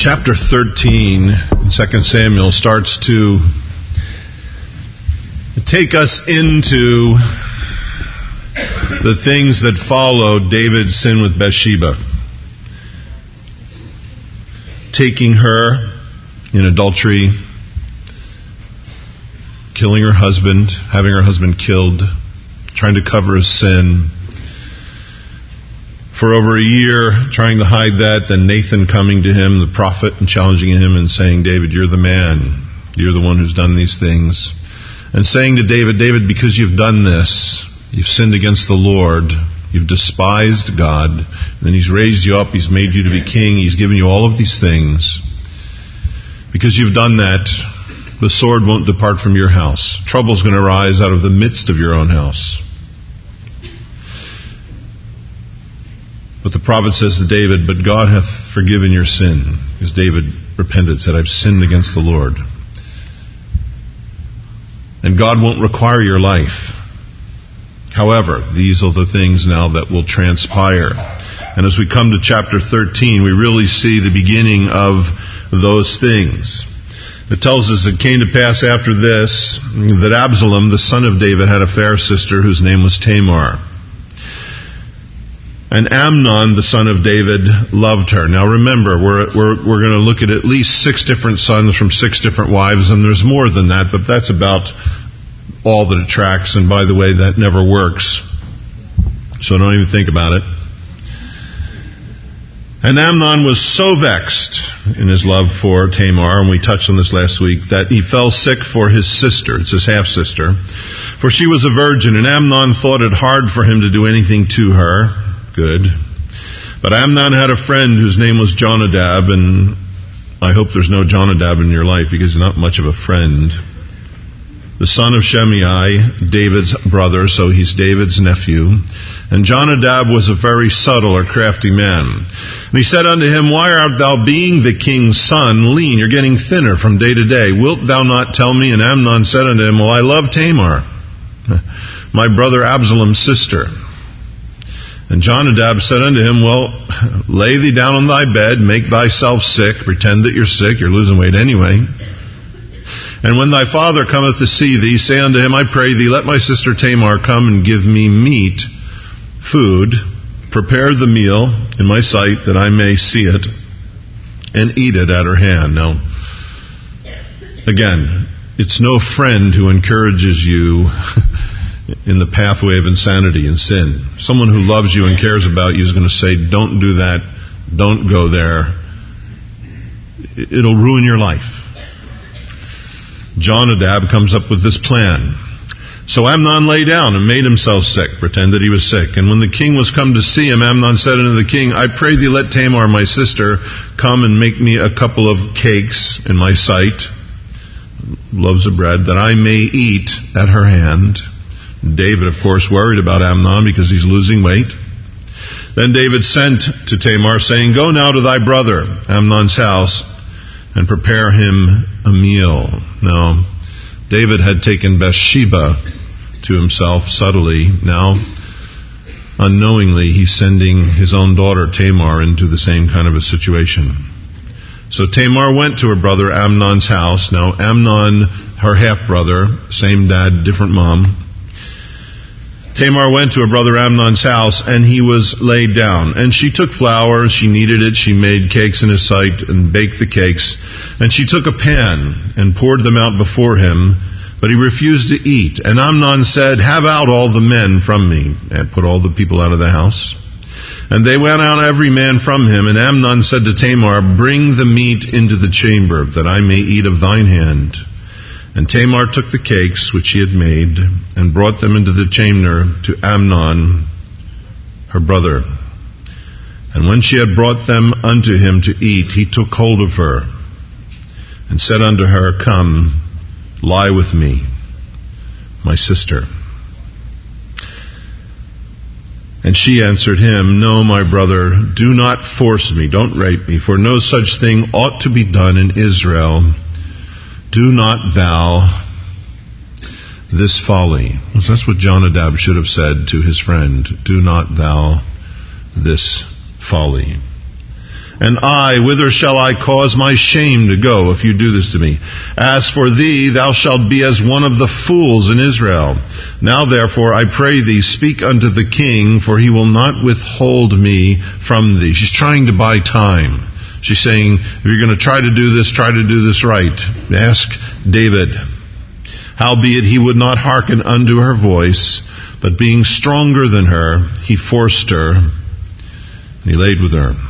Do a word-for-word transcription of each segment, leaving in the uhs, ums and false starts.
Chapter thirteen in Second Samuel starts to take us into the things that followed David's sin with Bathsheba. Taking her in adultery, killing her husband, having her husband killed, trying to cover his sin. For over a year, trying to hide that, then Nathan coming to him, the prophet, and challenging him and saying, David, you're the man. You're the one who's done these things. And saying to David, David, because you've done this, you've sinned against the Lord, you've despised God, and then He's raised you up, He's made you to be king, He's given you all of these things. Because you've done that, the sword won't depart from your house. Trouble's going to arise out of the midst of your own house. But the prophet says to David, but God hath forgiven your sin. Because David repented, said, I've sinned against the Lord. And God won't require your life. However, these are the things now that will transpire. And as we come to chapter thirteen, we really see the beginning of those things. It tells us it came to pass after this that Absalom, the son of David, had a fair sister whose name was Tamar. And Amnon, the son of David, loved her. Now remember, we're we're we're going to look at at least six different sons from six different wives, and there's more than that, but that's about all that it tracks. And by the way, that never works. So don't even think about it. And Amnon was so vexed in his love for Tamar, and we touched on this last week, that he fell sick for his sister, it's his half-sister, for she was a virgin, and Amnon thought it hard for him to do anything to her. Good. But Amnon had a friend whose name was Jonadab, and I hope there's no Jonadab in your life because he's not much of a friend. The son of Shimei, David's brother, so he's David's nephew. And Jonadab was a very subtle or crafty man. And he said unto him, why art thou, being the king's son, lean? You're getting thinner from day to day. Wilt thou not tell me? And Amnon said unto him, well, I love Tamar, my brother Absalom's sister. And Jonadab said unto him, well, lay thee down on thy bed, make thyself sick, pretend that you're sick, you're losing weight anyway. And when thy father cometh to see thee, say unto him, I pray thee, let my sister Tamar come and give me meat, food, prepare the meal in my sight, that I may see it, and eat it at her hand. Now, again, it's no friend who encourages you in the pathway of insanity and sin. Someone who loves you and cares about you is going to say, don't do that, don't go there. It'll ruin your life. Jonadab comes up with this plan. So Amnon lay down and made himself sick, pretended he was sick. And when the king was come to see him, Amnon said unto the king, I pray thee, let Tamar, my sister, come and make me a couple of cakes in my sight, loaves of bread, that I may eat at her hand. David, of course, worried about Amnon because he's losing weight. Then David sent to Tamar, saying, go now to thy brother Amnon's house and prepare him a meal. Now, David had taken Bathsheba to himself subtly. Now, unknowingly, he's sending his own daughter Tamar into the same kind of a situation. So Tamar went to her brother Amnon's house. Now, Amnon, her half-brother, same dad, different mom. Tamar went to her brother Amnon's house, and he was laid down. And she took flour, she kneaded it, she made cakes in his sight, and baked the cakes. And she took a pan, and poured them out before him, but he refused to eat. And Amnon said, have out all the men from me, and put all the people out of the house. And they went out every man from him, and Amnon said to Tamar, bring the meat into the chamber, that I may eat of thine hand. And Tamar took the cakes which she had made, and brought them into the chamber to Amnon, her brother. And when she had brought them unto him to eat, he took hold of her, and said unto her, come, lie with me, my sister. And she answered him, no, my brother, do not force me, don't rape me, for no such thing ought to be done in Israel. Do not thou this folly. That's what Jonadab should have said to his friend. Do not thou this folly. And I, whither shall I cause my shame to go if you do this to me? As for thee, thou shalt be as one of the fools in Israel. Now therefore, I pray thee, speak unto the king, for he will not withhold me from thee. She's trying to buy time. She's saying, if you're going to try to do this, try to do this right. Ask David. Howbeit he would not hearken unto her voice, but being stronger than her, he forced her, and he laid with her.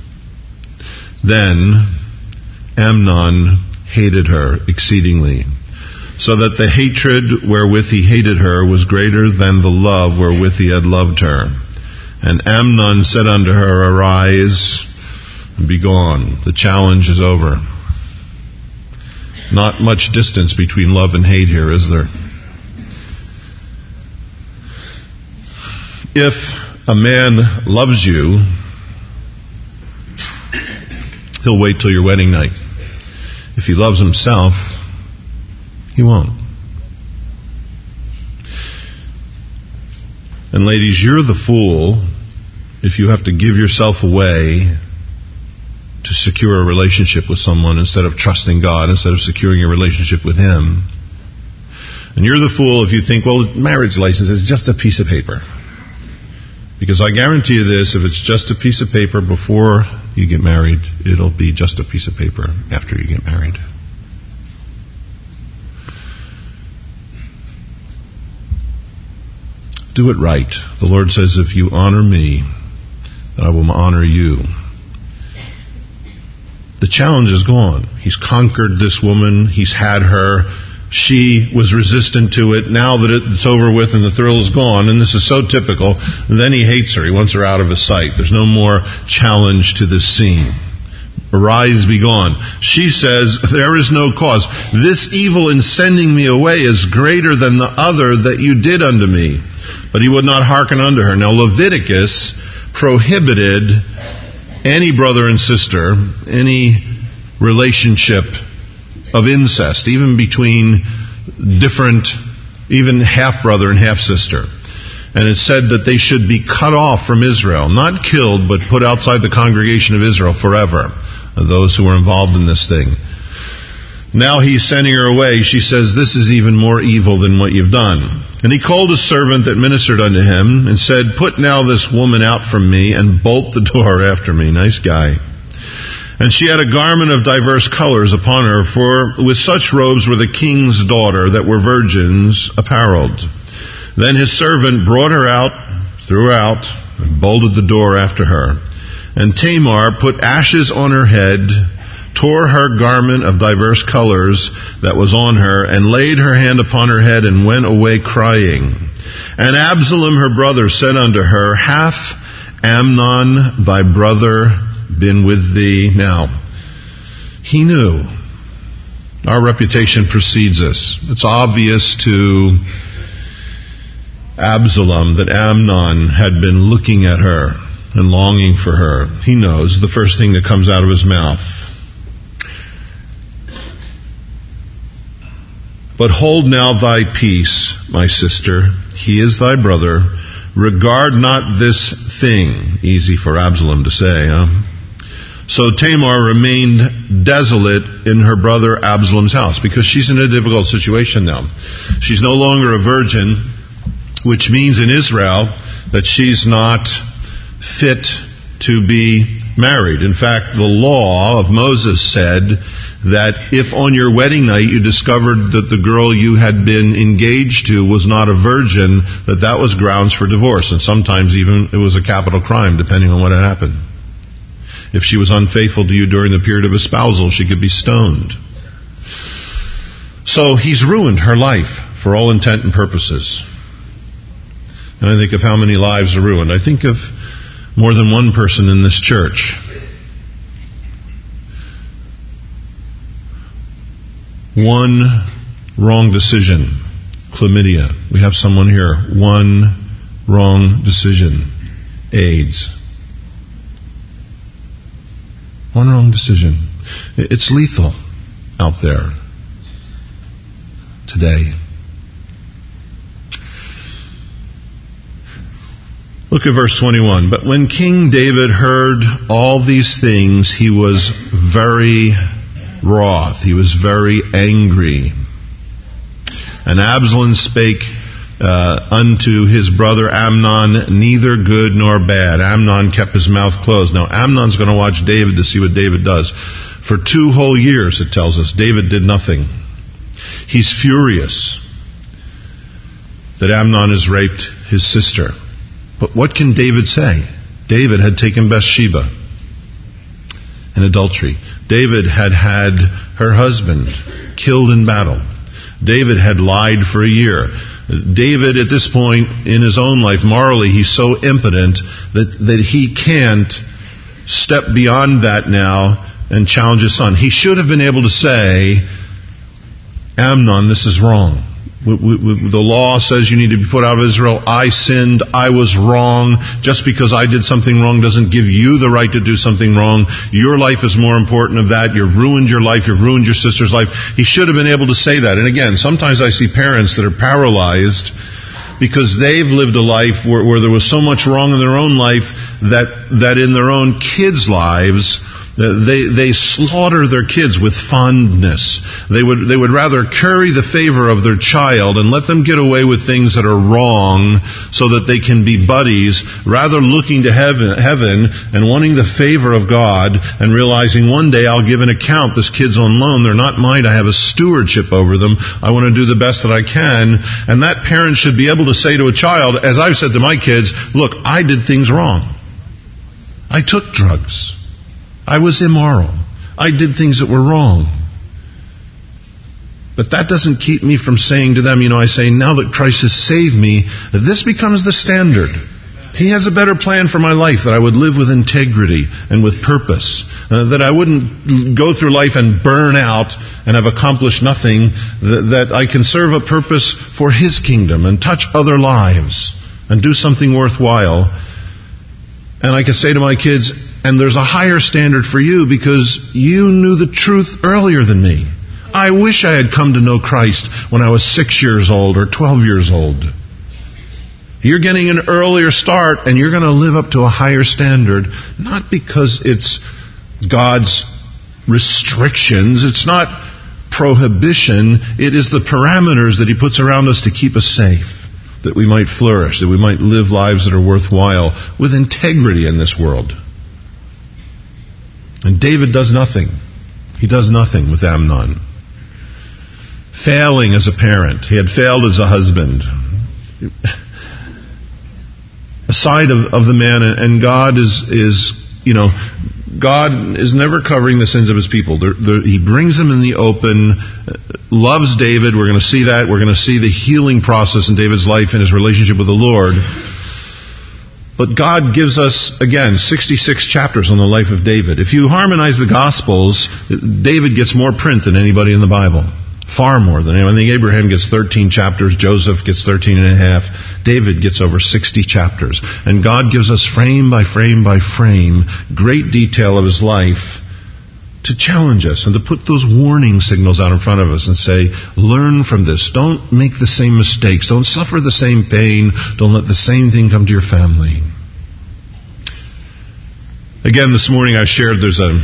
Then Amnon hated her exceedingly, so that the hatred wherewith he hated her was greater than the love wherewith he had loved her. And Amnon said unto her, Arise, and be gone. The challenge is over. Not much distance between love and hate here, is there? If a man loves you, he'll wait till your wedding night. If he loves himself, he won't. And ladies, you're the fool if you have to give yourself away to secure a relationship with someone instead of trusting God, instead of securing a relationship with Him. And you're the fool if you think, well, marriage license is just a piece of paper. Because I guarantee you this, if it's just a piece of paper before you get married, it'll be just a piece of paper after you get married. Do it right. The Lord says, if you honor me, then I will honor you. The challenge is gone. He's conquered this woman. He's had her. She was resistant to it. Now that it's over with and the thrill is gone, and this is so typical, then he hates her. He wants her out of his sight. There's no more challenge to this scene. Arise, be gone. She says, there is no cause. This evil in sending me away is greater than the other that you did unto me. But he would not hearken unto her. Now Leviticus prohibited any brother and sister, any relationship of incest, even between different, even half-brother and half-sister. And it said that they should be cut off from Israel, not killed, but put outside the congregation of Israel forever, those who were involved in this thing. Now he's sending her away. She says, this is even more evil than what you've done. And he called a servant that ministered unto him and said, put now this woman out from me and bolt the door after me. Nice guy. And she had a garment of diverse colors upon her, for with such robes were the king's daughter that were virgins apparelled. Then his servant brought her out, threw her out, and bolted the door after her. And Tamar put ashes on her head, tore her garment of diverse colors that was on her, and laid her hand upon her head, and went away crying. And Absalom her brother said unto her, hath Amnon thy brother been with thee? Now, he knew. Our reputation precedes us. It's obvious to Absalom that Amnon had been looking at her and longing for her. He knows the first thing that comes out of his mouth. But hold now thy peace, my sister. He is thy brother. Regard not this thing. Easy for Absalom to say, huh? So Tamar remained desolate in her brother Absalom's house, because she's in a difficult situation now. She's no longer a virgin, which means in Israel that she's not fit to be married. In fact, the law of Moses said that if on your wedding night you discovered that the girl you had been engaged to was not a virgin, that that was grounds for divorce. And sometimes even it was a capital crime, depending on what had happened. If she was unfaithful to you during the period of espousal, she could be stoned. So he's ruined her life for all intent and purposes. And I think of how many lives are ruined. I think of more than one person in this church. One wrong decision. Chlamydia. We have someone here. One wrong decision. AIDS. One wrong decision. It's lethal out there today. Look at verse twenty-one. But when King David heard all these things, he was very wroth. He was very angry. And Absalom spake uh, unto his brother Amnon, neither good nor bad. Amnon kept his mouth closed. Now Amnon's going to watch David to see what David does. For two whole years, it tells us, David did nothing. He's furious that Amnon has raped his sister. But what can David say? David had taken Bathsheba in adultery. David had had her husband killed in battle. David had lied for a year. David, at this point in his own life, morally, he's so impotent that, that he can't step beyond that now and challenge his son. He should have been able to say, Amnon, this is wrong. We, we, the law says you need to be put out of Israel. I sinned. I was wrong. Just because I did something wrong doesn't give you the right to do something wrong. Your life is more important of that. You've ruined your life. You've ruined your sister's life. He should have been able to say that. And again, sometimes I see parents that are paralyzed because they've lived a life where, where there was so much wrong in their own life that, that in their own kids' lives, They they slaughter their kids with fondness. They would they would rather curry the favor of their child and let them get away with things that are wrong so that they can be buddies, rather looking to heaven, heaven and wanting the favor of God and realizing one day I'll give an account. This kid's on loan. They're not mine. I have a stewardship over them. I want to do the best that I can. And that parent should be able to say to a child, as I've said to my kids, look, I did things wrong. I took drugs. I was immoral. I did things that were wrong. But that doesn't keep me from saying to them, you know, I say, now that Christ has saved me, that this becomes the standard. He has a better plan for my life, that I would live with integrity and with purpose. Uh, that I wouldn't go through life and burn out and have accomplished nothing. That, that I can serve a purpose for His kingdom and touch other lives and do something worthwhile. And I can say to my kids, and there's a higher standard for you because you knew the truth earlier than me. I wish I had come to know Christ when I was six years old or twelve years old. You're getting an earlier start and you're going to live up to a higher standard, not because it's God's restrictions. It's not prohibition. It is the parameters that He puts around us to keep us safe, that we might flourish, that we might live lives that are worthwhile with integrity in this world. And David does nothing. He does nothing with Amnon. Failing as a parent. He had failed as a husband. A side of, of the man, and God is, is, you know, God is never covering the sins of His people. They're, they're, he brings them in the open, loves David. We're going to see that. We're going to see the healing process in David's life and his relationship with the Lord. But God gives us, again, sixty-six chapters on the life of David. If you harmonize the Gospels, David gets more print than anybody in the Bible. Far more than anyone. I think Abraham gets thirteen chapters. Joseph gets thirteen and a half. David gets over sixty chapters. And God gives us frame by frame by frame great detail of his life to challenge us and to put those warning signals out in front of us and say, learn from this. Don't make the same mistakes. Don't suffer the same pain. Don't let the same thing come to your family. Again, this morning I shared there's a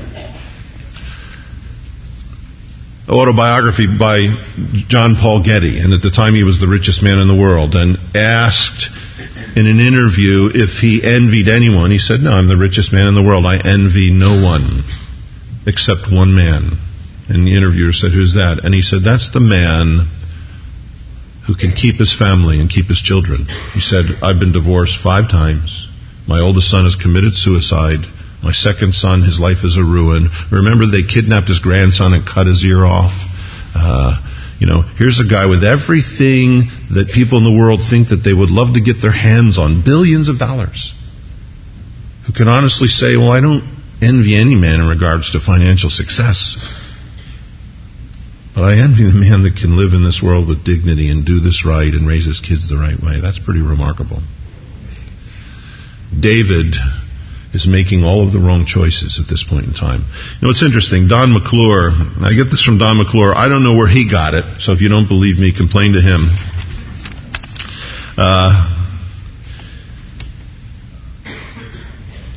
autobiography by John Paul Getty, and at the time he was the richest man in the world, and asked in an interview if he envied anyone. He said, no, I'm the richest man in the world. I envy no one except one man. And the interviewer said, who's that? And he said, that's the man who can keep his family and keep his children. He said, I've been divorced five times. My oldest son has committed suicide. My second son, his life is a ruin. Remember, they kidnapped his grandson and cut his ear off. Uh, you know, here's a guy with everything that people in the world think that they would love to get their hands on, billions of dollars, who can honestly say, well, I don't envy any man in regards to financial success. But I envy the man that can live in this world with dignity and do this right and raise his kids the right way. That's pretty remarkable. David is making all of the wrong choices at this point in time. You know, it's interesting. Don McClure, I get this from Don McClure. I don't know where he got it, so if you don't believe me, complain to him. Uh,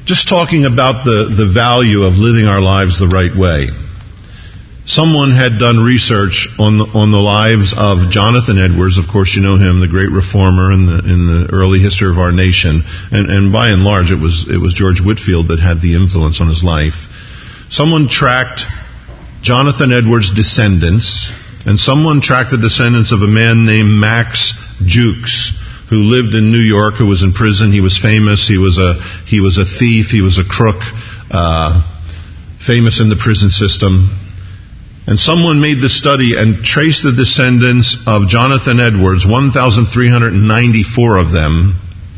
just talking about the, the value of living our lives the right way. Someone had done research on the, on the lives of Jonathan Edwards. Of course, you know him, the great reformer in the in the early history of our nation. And, and by and large, it was it was George Whitefield that had the influence on his life. Someone tracked Jonathan Edwards' descendants, and someone tracked the descendants of a man named Max Jukes, who lived in New York, who was in prison. He was famous. He was a he was a thief. He was a crook, uh, famous in the prison system. And someone made the study and traced the descendants of Jonathan Edwards, one thousand three hundred ninety-four of them.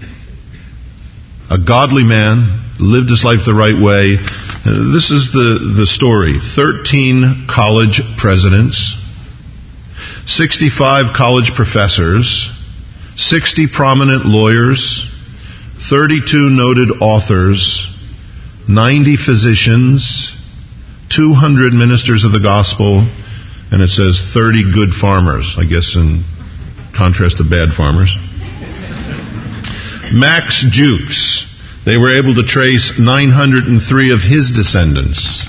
A godly man, lived his life the right way. Uh, this is the, the story. thirteen college presidents, sixty-five college professors, sixty prominent lawyers, thirty-two noted authors, ninety physicians, two hundred ministers of the gospel, and it says thirty good farmers, I guess in contrast to bad farmers. Max Jukes, they were able to trace nine hundred three of his descendants.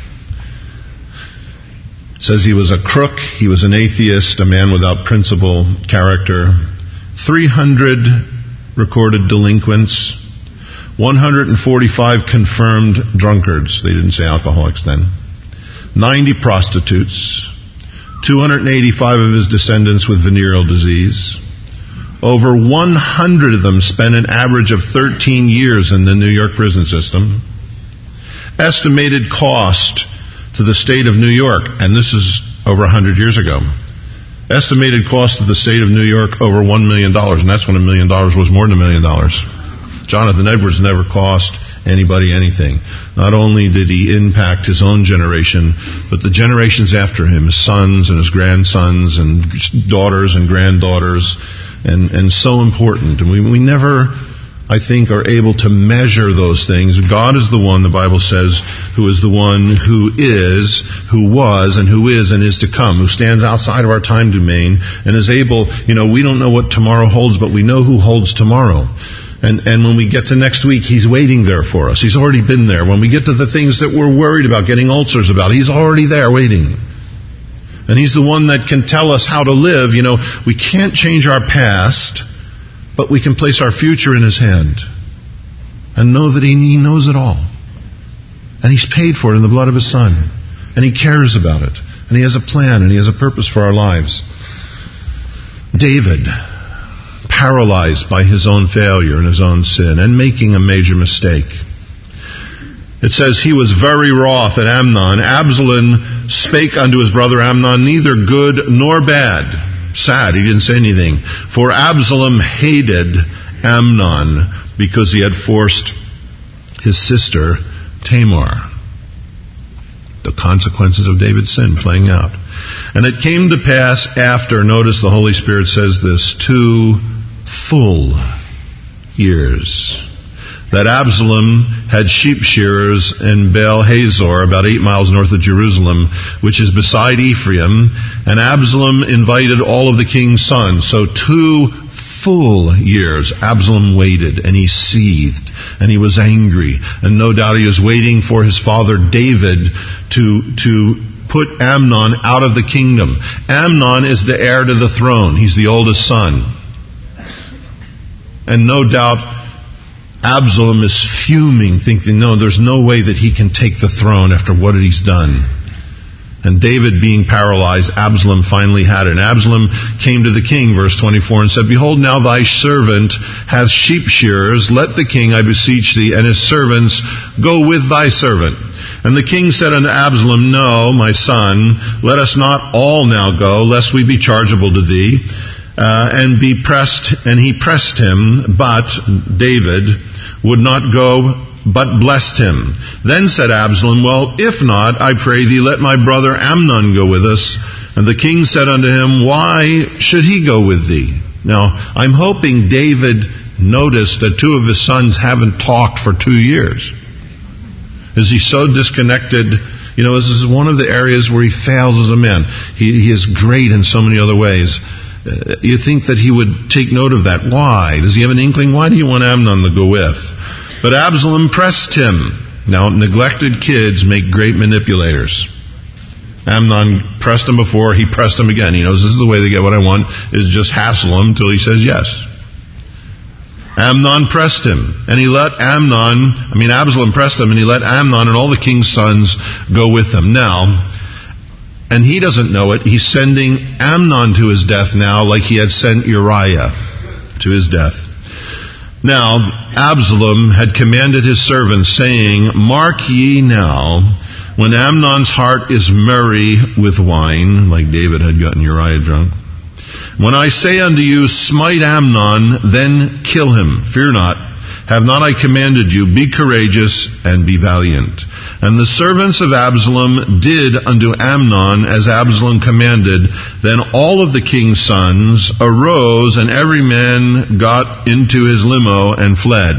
It says he was a crook, he was an atheist, a man without principle, character. three hundred recorded delinquents, one hundred forty-five confirmed drunkards, they didn't say alcoholics then, ninety prostitutes, two hundred eighty-five of his descendants with venereal disease. Over one hundred of them spent an average of thirteen years in the New York prison system. Estimated cost to the state of New York, and this is over one hundred years ago, estimated cost to the state of New York over one million dollars, and that's when a million dollars was more than a million dollars. Jonathan Edwards never cost anybody anything. Not only did he impact his own generation, but the generations after him, his sons and his grandsons and daughters and granddaughters, and, and so important. And we, we never, I think, are able to measure those things. God is the one, the Bible says, who is the one who is, who was, and who is and is to come, who stands outside of our time domain and is able, you know, we don't know what tomorrow holds, but we know who holds tomorrow. And, and when we get to next week, He's waiting there for us. He's already been there. When we get to the things that we're worried about, getting ulcers about, He's already there waiting. And He's the one that can tell us how to live. You know, we can't change our past, but we can place our future in His hand and know that He, he knows it all. And He's paid for it in the blood of His Son. And He cares about it. And He has a plan and He has a purpose for our lives. David, paralyzed by his own failure and his own sin and making a major mistake. It says he was very wroth at Amnon. Absalom spake unto his brother Amnon neither good nor bad. Sad, he didn't say anything. For Absalom hated Amnon because he had forced his sister Tamar. The consequences of David's sin playing out. And it came to pass after, notice the Holy Spirit says this, two full years, that Absalom had sheep shearers in Baal Hazor, about eight miles north of Jerusalem, which is beside Ephraim, and Absalom invited all of the king's sons. So two full years Absalom waited, and he seethed, and he was angry, and no doubt he was waiting for his father David to to put Amnon out of the kingdom. Amnon is the heir to the throne. He's the oldest son. And no doubt Absalom is fuming, thinking, no, there's no way that he can take the throne after what he's done. And David being paralyzed, Absalom finally had it. And Absalom came to the king, verse twenty-four, and said, Behold, now thy servant hath sheep shearers. Let the king, I beseech thee, and his servants go with thy servant. And the king said unto Absalom, No, my son, let us not all now go, lest we be chargeable to thee. Uh, and be pressed, and he pressed him, but David would not go, but blessed him. Then said Absalom, Well, if not, I pray thee, let my brother Amnon go with us. And the king said unto him, Why should he go with thee? Now, I'm hoping David noticed that two of his sons haven't talked for two years. Is he so disconnected? You know, this is one of the areas where he fails as a man. He, he is great in so many other ways. Uh, you think that he would take note of that. Why? Does he have an inkling? Why do you want Amnon to go with? But Absalom pressed him. Now, neglected kids make great manipulators. Amnon pressed him before, he pressed him again. He knows this is the way to get what I want, is just hassle him until he says yes. Amnon pressed him, and he let Amnon, I mean Absalom pressed him, and he let Amnon and all the king's sons go with him. Now, and he doesn't know it, he's sending Amnon to his death now like he had sent Uriah to his death. Now, Absalom had commanded his servants, saying, Mark ye now, when Amnon's heart is merry with wine, like David had gotten Uriah drunk, when I say unto you, smite Amnon, then kill him. Fear not. Have not I commanded you, be courageous and be valiant. And the servants of Absalom did unto Amnon as Absalom commanded. Then all of the king's sons arose, and every man got into his limo and fled.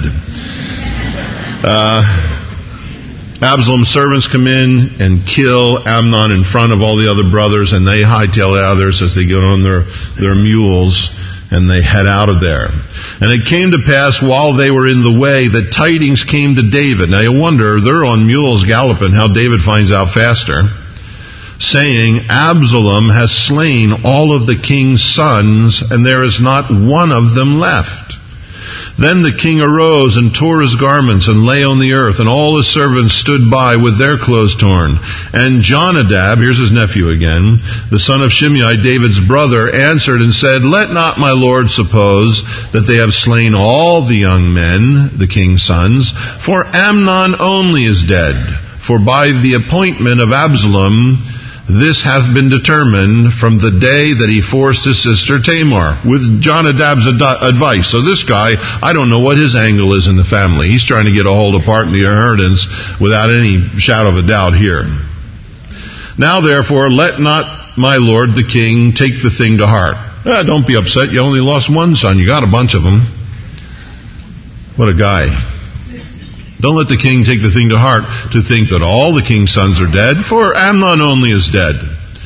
Uh... Absalom's servants come in and kill Amnon in front of all the other brothers, and they hightail out of there as they get on their, their mules, and they head out of there. And it came to pass while they were in the way that tidings came to David. Now you wonder, they're on mules galloping, how David finds out faster, saying, Absalom has slain all of the king's sons, and there is not one of them left. Then the king arose and tore his garments and lay on the earth, and all his servants stood by with their clothes torn. And Jonadab, here's his nephew again, the son of Shimei, David's brother, answered and said, Let not my lord suppose that they have slain all the young men, the king's sons, for Amnon only is dead. For by the appointment of Absalom, this hath been determined from the day that he forced his sister Tamar, with Jonadab's ad- advice. So this guy, I don't know what his angle is in the family. He's trying to get a hold of part of the inheritance without any shadow of a doubt here. Now therefore, let not my lord the king take the thing to heart. Eh, don't be upset, you only lost one son. You got a bunch of them. What a guy. Don't let the king take the thing to heart to think that all the king's sons are dead, for Amnon only is dead.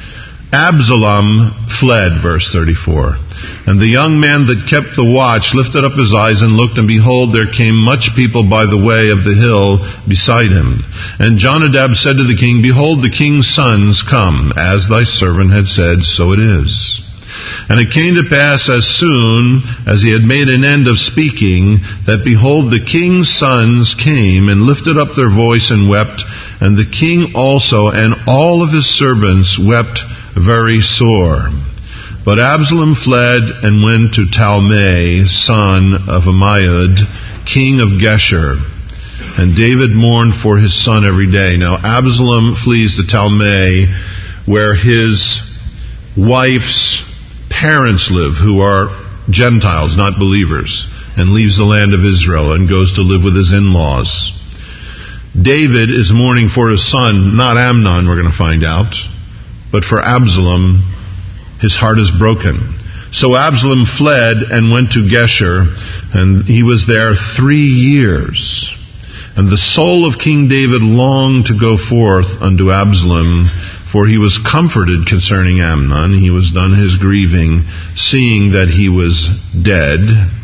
Absalom fled, verse thirty-four. And the young man that kept the watch lifted up his eyes and looked, and behold, there came much people by the way of the hill beside him. And Jonadab said to the king, Behold, the king's sons come, as thy servant had said, so it is. And it came to pass as soon as he had made an end of speaking, that behold, the king's sons came and lifted up their voice and wept, and the king also and all of his servants wept very sore. But Absalom fled and went to Talmai, son of Ammiud, king of Geshur. And David mourned for his son every day. Now Absalom flees to Talmai, where his wife's parents live, who are Gentiles, not believers, and leaves the land of Israel and goes to live with his in-laws. David is mourning for his son, not Amnon, we're going to find out, but for Absalom. His heart is broken. So Absalom fled and went to Geshur, and he was there three years. And the soul of King David longed to go forth unto Absalom, for he was comforted concerning Amnon. He was done his grieving, seeing that he was dead.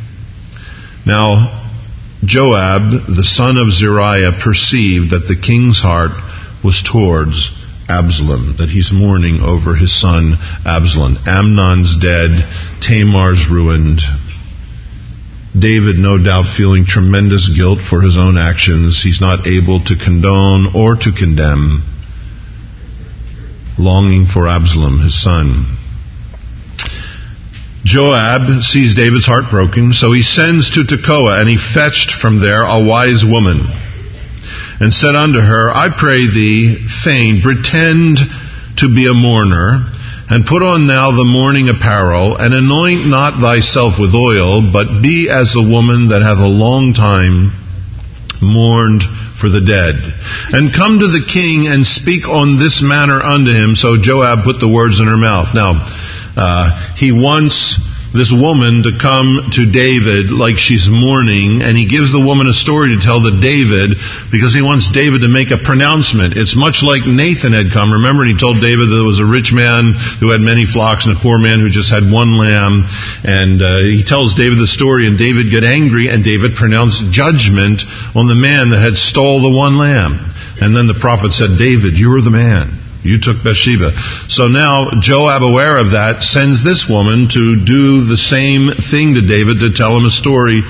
Now, Joab, the son of Zeruiah, perceived that the king's heart was towards Absalom, that he's mourning over his son Absalom. Amnon's dead, Tamar's ruined. David, no doubt, feeling tremendous guilt for his own actions. He's not able to condone or to condemn, longing for Absalom, his son. Joab sees David's heart broken, so he sends to Tekoa, and he fetched from there a wise woman, and said unto her, I pray thee, feign, pretend to be a mourner, and put on now the mourning apparel, and anoint not thyself with oil, but be as a woman that hath a long time mourned for the dead. And come to the king, and speak on this manner unto him. So Joab put the words in her mouth. Now, uh, he once this woman to come to David like she's mourning, and he gives the woman a story to tell to David because he wants David to make a pronouncement. It's much like Nathan had come. Remember, and he told David that there was a rich man who had many flocks and a poor man who just had one lamb, and uh, he tells David the story, and David got angry, and David pronounced judgment on the man that had stole the one lamb. And then the prophet said, David, you are the man. You took Bathsheba. So now Joab, aware of that, sends this woman to do the same thing to David, to tell him a story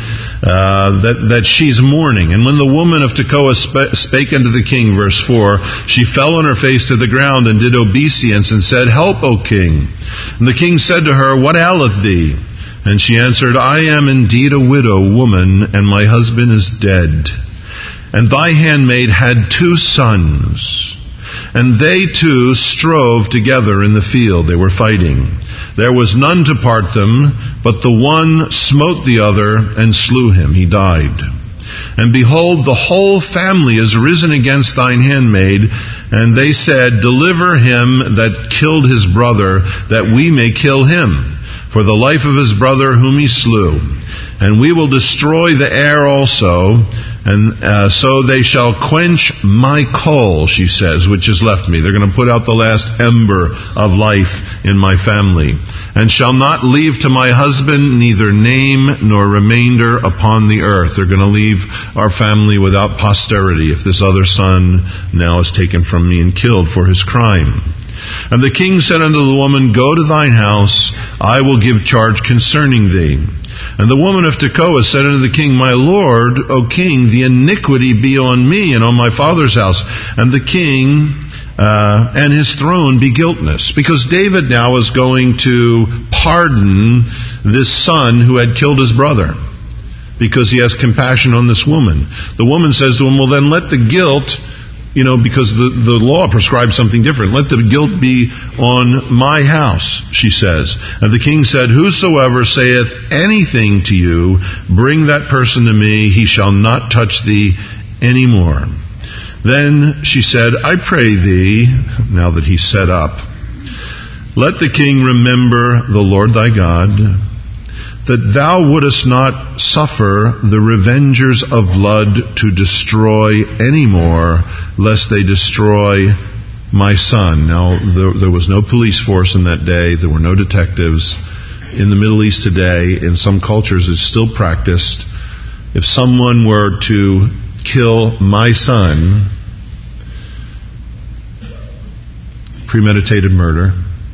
uh, that, that she's mourning. And when the woman of Tekoa sp- spake unto the king, verse four, she fell on her face to the ground and did obeisance and said, Help, O king. And the king said to her, What aileth thee? And she answered, I am indeed a widow woman, and my husband is dead. And thy handmaid had two sons. And they two strove together in the field. They were fighting. There was none to part them, but the one smote the other and slew him. He died. And behold, the whole family is risen against thine handmaid. And they said, Deliver him that killed his brother, that we may kill him, for the life of his brother whom he slew. And we will destroy the heir also, and uh, so they shall quench my coal, she says, which is left me. They're going to put out the last ember of life in my family, and shall not leave to my husband neither name nor remainder upon the earth. They're going to leave our family without posterity if this other son now is taken from me and killed for his crime. And the king said unto the woman, Go to thine house, I will give charge concerning thee. And the woman of Tekoa said unto the king, My lord, O king, the iniquity be on me and on my father's house, and the king uh, and his throne be guiltless. Because David now is going to pardon this son who had killed his brother, because he has compassion on this woman. The woman says to him, Well, then let the guilt, you know, because the, the law prescribes something different. Let the guilt be on my house, she says. And the king said, Whosoever saith anything to you, bring that person to me, he shall not touch thee any more. Then she said, I pray thee, now that he's set up, let the king remember the Lord thy God, that thou wouldest not suffer the revengers of blood to destroy any more, lest they destroy my son. Now, there, there was no police force in that day. There were no detectives. In the Middle East today, in some cultures, it's still practiced. If someone were to kill my son, premeditated murder,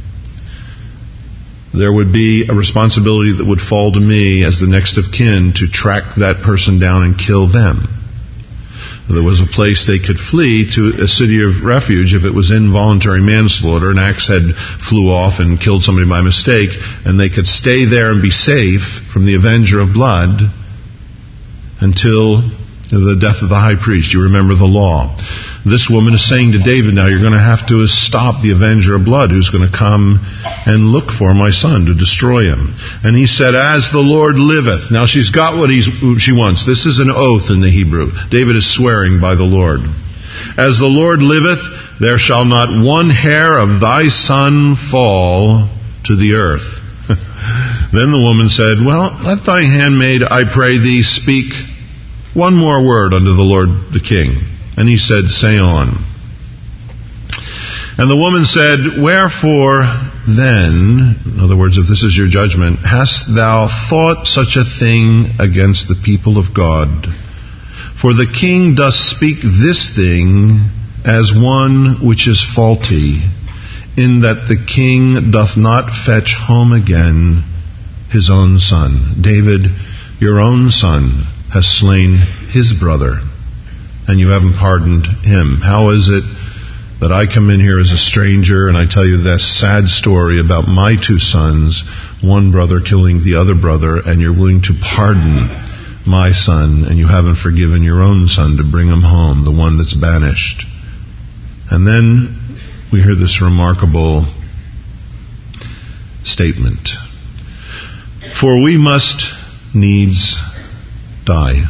there would be a responsibility that would fall to me as the next of kin to track that person down and kill them. There was a place they could flee to, a city of refuge, if it was involuntary manslaughter. An axe head flew off and killed somebody by mistake, and they could stay there and be safe from the avenger of blood until the death of the high priest. You remember the law. This woman is saying to David, now you're going to have to stop the avenger of blood who's going to come and look for my son to destroy him. And he said, As the Lord liveth. Now she's got what he's, she wants. This is an oath in the Hebrew. David is swearing by the Lord. As the Lord liveth, there shall not one hair of thy son fall to the earth. Then the woman said, Well, let thy handmaid, I pray thee, speak one more word unto the Lord the king. And he said, Say on. And the woman said, Wherefore then, in other words, if this is your judgment, hast thou thought such a thing against the people of God? For the king doth speak this thing as one which is faulty, in that the king doth not fetch home again his own son. David, your own son has slain his brother, and you haven't pardoned him. How is it that I come in here as a stranger and I tell you this sad story about my two sons, one brother killing the other brother, and you're willing to pardon my son, and you haven't forgiven your own son to bring him home, the one that's banished? And then we hear this remarkable statement. For we must needs die.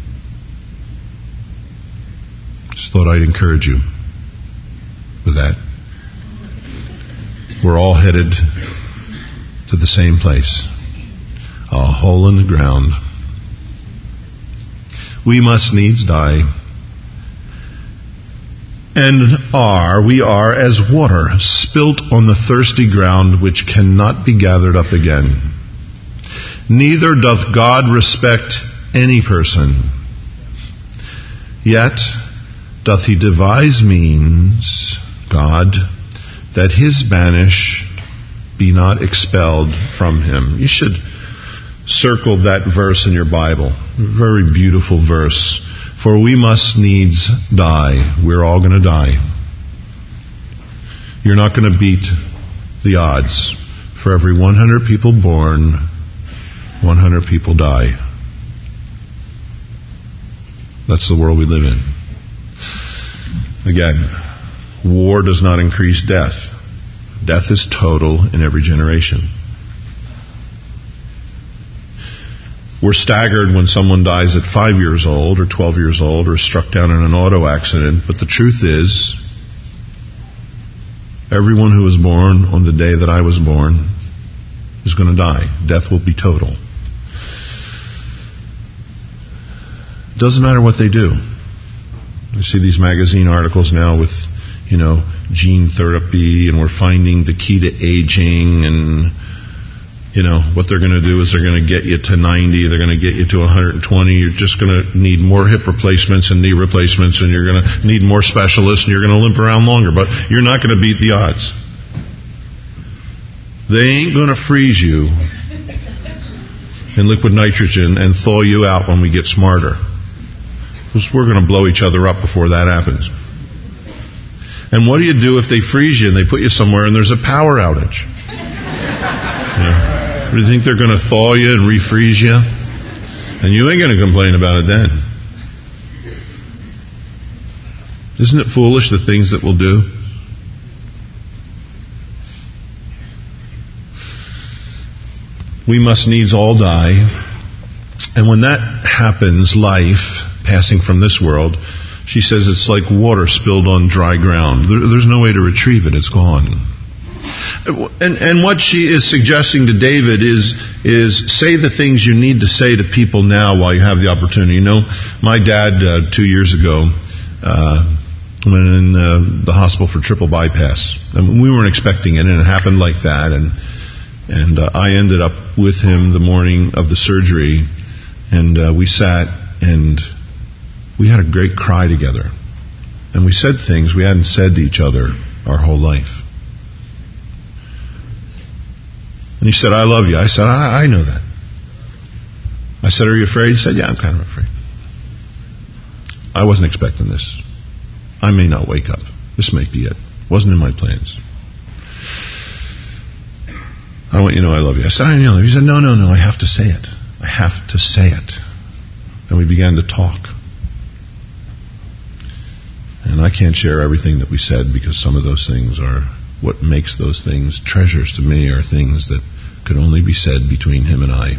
Just thought I'd encourage you with that. We're all headed to the same place. a hole in the ground. We must needs die. And are, we are as water spilt on the thirsty ground, which cannot be gathered up again. Neither doth God respect any person. Yet doth he devise means, God, that his banished be not expelled from him. You should circle that verse in your Bible. Very beautiful verse. For we must needs die. We're all going to die. You're not going to beat the odds. For every one hundred people born, one hundred people die. That's the world we live in. Again, war does not increase death. Death is total in every generation. We're staggered when someone dies at five years old or twelve years old or is struck down in an auto accident. But the truth is, everyone who was born on the day that I was born is going to die. Death will be total. Doesn't matter what they do. I see these magazine articles now with, you know, gene therapy, and we're finding the key to aging, and, you know, what they're going to do is they're going to get you to ninety, they're going to get you to one hundred twenty, you're just going to need more hip replacements and knee replacements, and you're going to need more specialists, and you're going to limp around longer, but you're not going to beat the odds. They ain't going to freeze you in liquid nitrogen and thaw you out when we get smarter. Because we're going to blow each other up before that happens. And what do you do if they freeze you and they put you somewhere and there's a power outage? Yeah. Do you think they're going to thaw you and refreeze you? And you ain't going to complain about it then. Isn't it foolish, the things that we'll do? We must needs all die. And when that happens, life, passing from this world, she says it's like water spilled on dry ground. There, there's no way to retrieve it. It's gone. And, and what she is suggesting to David is, is say the things you need to say to people now while you have the opportunity. You know, my dad, uh, two years ago, uh, went in uh, the hospital for triple bypass. I mean, we weren't expecting it, and it happened like that. And, and uh, I ended up with him the morning of the surgery, and uh, we sat and we had a great cry together. And we said things we hadn't said to each other our whole life. And he said, I love you. I said, I, I know that. I said, are you afraid? He said, yeah, I'm kind of afraid. I wasn't expecting this. I may not wake up. This might be it. Wasn't in my plans. I want you to know I love you. I said, I know. He said, no, no, no, I have to say it. I have to say it. And we began to talk. And I can't share everything that we said, because some of those things are, what makes those things treasures to me are things that could only be said between him and I.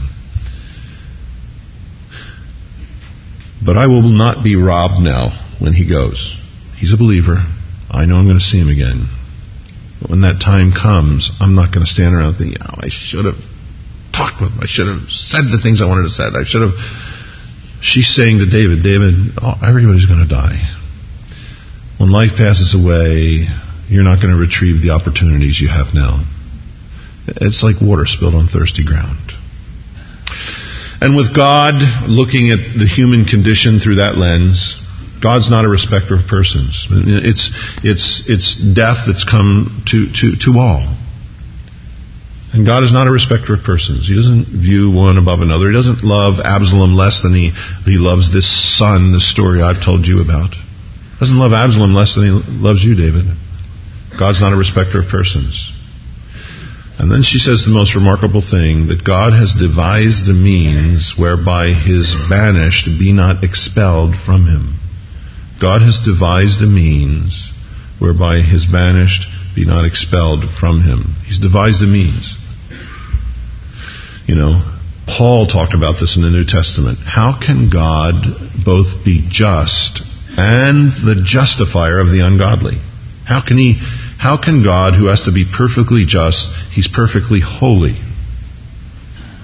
But I will not be robbed now when he goes. He's a believer. I know I'm going to see him again. But when that time comes, I'm not going to stand around thinking, oh, I should have talked with him. I should have said the things I wanted to say. I should have. She's saying to David, David, oh, everybody's going to die. When life passes away, you're not going to retrieve the opportunities you have now. It's like water spilled on thirsty ground. And with God looking at the human condition through that lens, God's not a respecter of persons. It's it's it's death that's come to, to, to all. And God is not a respecter of persons. He doesn't view one above another. He doesn't love Absalom less than he, he loves this son, the story I've told you about. He doesn't love Absalom less than he loves you, David. God's not a respecter of persons. And then she says the most remarkable thing, that God has devised a means whereby his banished be not expelled from him. God has devised a means whereby his banished be not expelled from him. He's devised a means. You know, Paul talked about this in the New Testament. How can God both be just and the justifier of the ungodly? How can he, how can God, who has to be perfectly just, he's perfectly holy?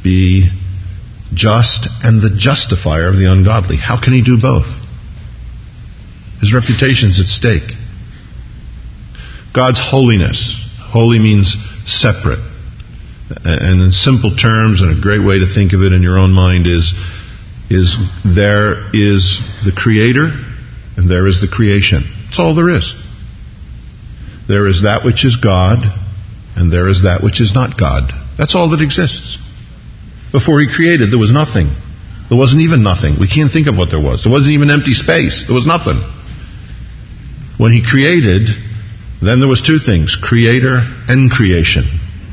be just and the justifier of the ungodly. How can he do both? His reputation's at stake. God's holiness. Holy means separate. And in simple terms, and a great way to think of it in your own mind is, is there is the Creator and there is the creation. That's all there is. There is that which is God and there is that which is not God. That's all that exists. Before he created, there was nothing. There wasn't even nothing. We can't think of what there was. There wasn't even empty space. There was nothing. When he created, then there was two things, Creator and creation.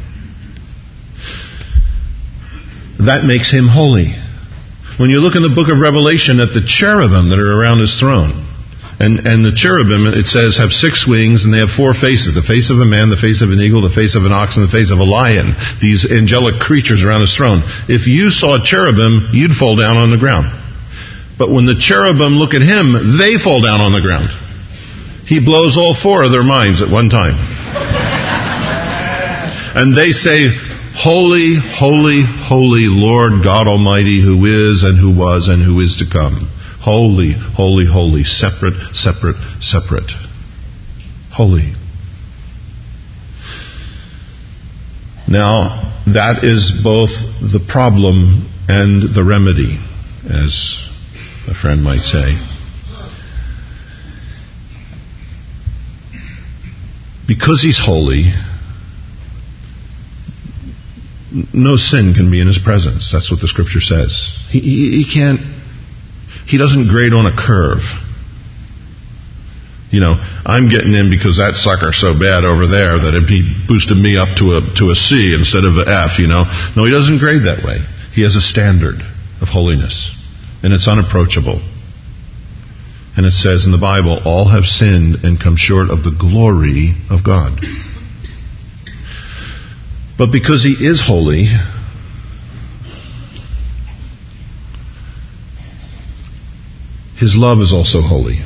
That makes him holy. When you look in the book of Revelation at the cherubim that are around his throne, and, and the cherubim, it says, have six wings and they have four faces. The face of a man, the face of an eagle, the face of an ox, and the face of a lion. These angelic creatures around his throne. If you saw a cherubim, you'd fall down on the ground. But when the cherubim look at him, they fall down on the ground. He blows all four of their minds at one time. And they say, Holy, holy, holy Lord God Almighty, who is and who was and who is to come. Holy, holy, holy. Separate, separate, separate. Holy. Now, that is both the problem and the remedy, as a friend might say. Because he's holy, no sin can be in his presence. That's what the scripture says. He, he, he can't, he doesn't grade on a curve. You know, I'm getting in because that sucker's so bad over there that he boosted me up to a, to a C instead of an F, you know. No, he doesn't grade that way. He has a standard of holiness. And it's unapproachable. And it says in the Bible, all have sinned and come short of the glory of God. But because he is holy, his love is also holy.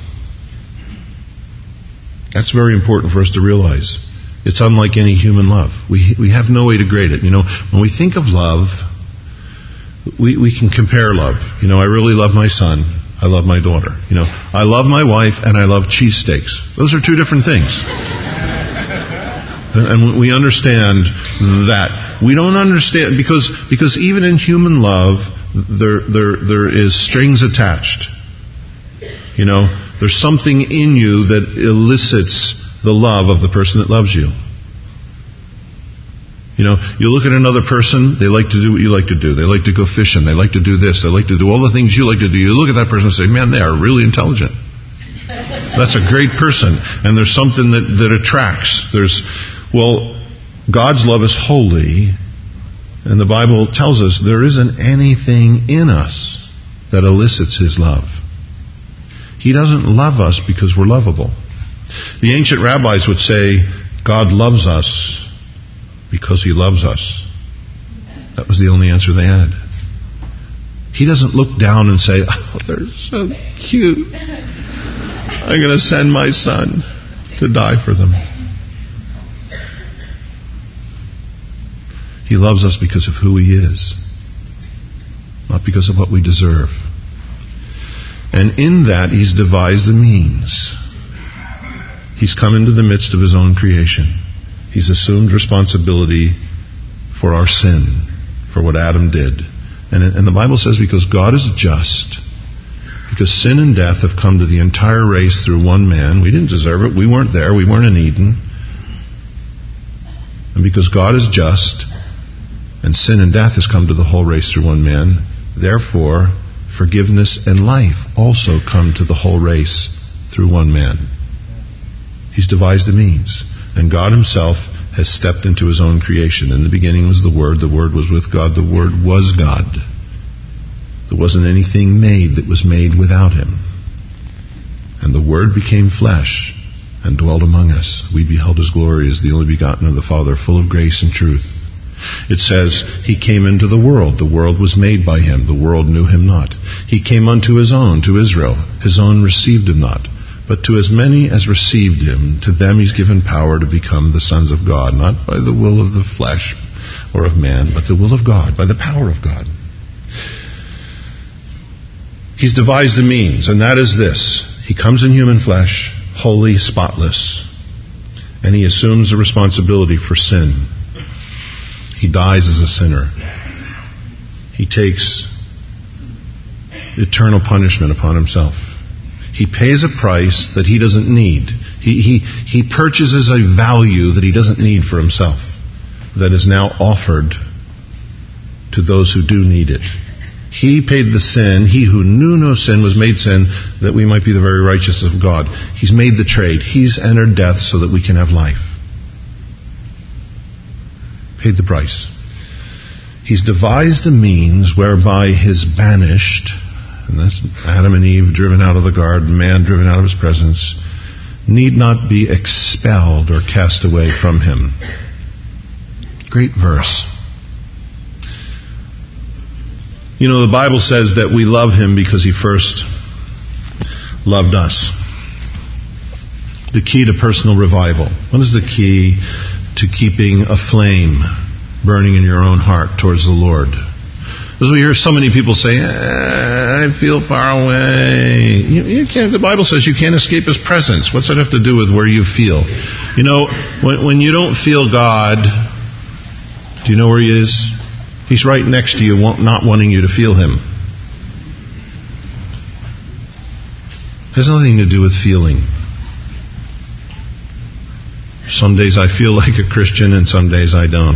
That's very important for us to realize. It's unlike any human love. We we have no way to grade it. You know, when we think of love, we, we can compare love. You know, I really love my son. I love my daughter. You know, I love my wife and I love cheesesteaks. Those are two different things. And we understand that. We don't understand, because because even in human love, there there there is strings attached. You know, there's something in you that elicits the love of the person that loves you. You know, you look at another person, they like to do what you like to do. They like to go fishing. They like to do this. They like to do all the things you like to do. You look at that person and say, man, they are really intelligent. That's a great person. And there's something that, that attracts. There's, well, God's love is holy, and the Bible tells us there isn't anything in us that elicits his love. He doesn't love us because we're lovable. The ancient rabbis would say, God loves us because he loves us. That was the only answer they had. He doesn't look down and say, oh, they're so cute. I'm going to send my son to die for them. He loves us because of who he is, not because of what we deserve. And in that, he's devised the means. He's come into the midst of his own creation. He's assumed responsibility for our sin, for what Adam did. And, and the Bible says because God is just, because sin and death have come to the entire race through one man. We didn't deserve it. We weren't there. We weren't in Eden. And because God is just, and sin and death has come to the whole race through one man, therefore, forgiveness and life also come to the whole race through one man. He's devised a means. And God himself has stepped into his own creation. In the beginning was the Word. The Word was with God. The Word was God. There wasn't anything made that was made without him. And the Word became flesh and dwelt among us. We beheld his glory as the only begotten of the Father, full of grace and truth. It says, he came into the world. The world was made by him. The world knew him not. He came unto his own, to Israel. His own received him not. But to as many as received him, to them he's given power to become the sons of God, not by the will of the flesh, or of man, but the will of God, by the power of God. He's devised a means, and that is this. He comes in human flesh, holy, spotless, and he assumes the responsibility for sin. He dies as a sinner. He takes eternal punishment upon himself. He pays a price that he doesn't need. He, he, he purchases a value that he doesn't need for himself, that is now offered to those who do need it. He paid the sin. He who knew no sin was made sin, that we might be the very righteousness of God. He's made the trade. He's entered death so that we can have life. Paid the price. He's devised a means whereby his banished, and that's Adam and Eve driven out of the garden, man driven out of his presence, need not be expelled or cast away from him. Great verse. You know, the Bible says that we love him because he first loved us. The key to personal revival. What is the key to keeping a flame burning in your own heart towards the Lord? Because we hear so many people say, eh, I feel far away. You, you can't, the Bible says you can't escape his presence. What's that have to do with where you feel? You know, when, when you don't feel God, do you know where he is? He's right next to you, not wanting you to feel him. It has nothing to do with feeling. Some days I feel like a Christian and some days I don't.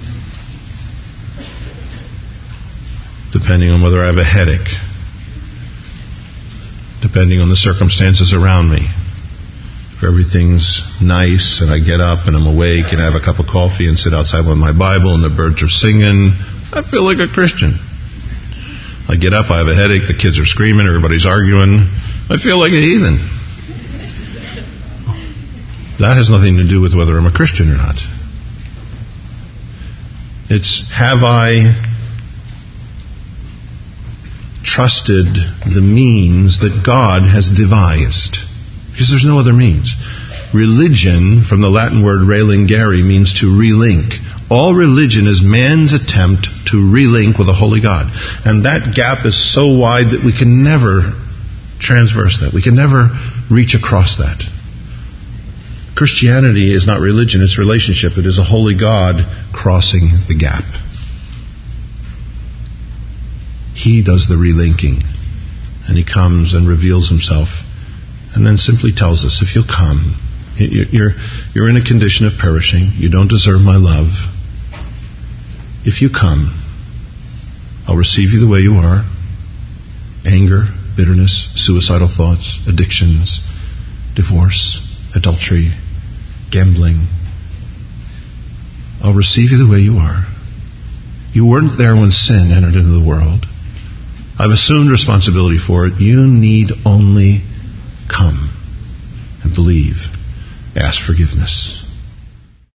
Depending on whether I have a headache. Depending on the circumstances around me. If everything's nice and I get up and I'm awake and I have a cup of coffee and sit outside with my Bible and the birds are singing, I feel like a Christian. I get up, I have a headache, the kids are screaming, everybody's arguing, I feel like a heathen. That has nothing to do with whether I'm a Christian or not. It's, have I trusted the means that God has devised? Because there's no other means. Religion, from the Latin word relingare, means to relink. All religion is man's attempt to relink with a holy God. And that gap is so wide that we can never transverse that. We can never reach across that. Christianity is not religion, it's relationship. It is a holy God crossing the gap. He does the relinking. And he comes and reveals himself. And then simply tells us, if you'll come, you're, you're in a condition of perishing. You don't deserve my love. If you come, I'll receive you the way you are. Anger, bitterness, suicidal thoughts, addictions, divorce, adultery, gambling. I'll receive you the way you are. You weren't there when sin entered into the world. I've assumed responsibility for it. You need only come and believe. Ask forgiveness.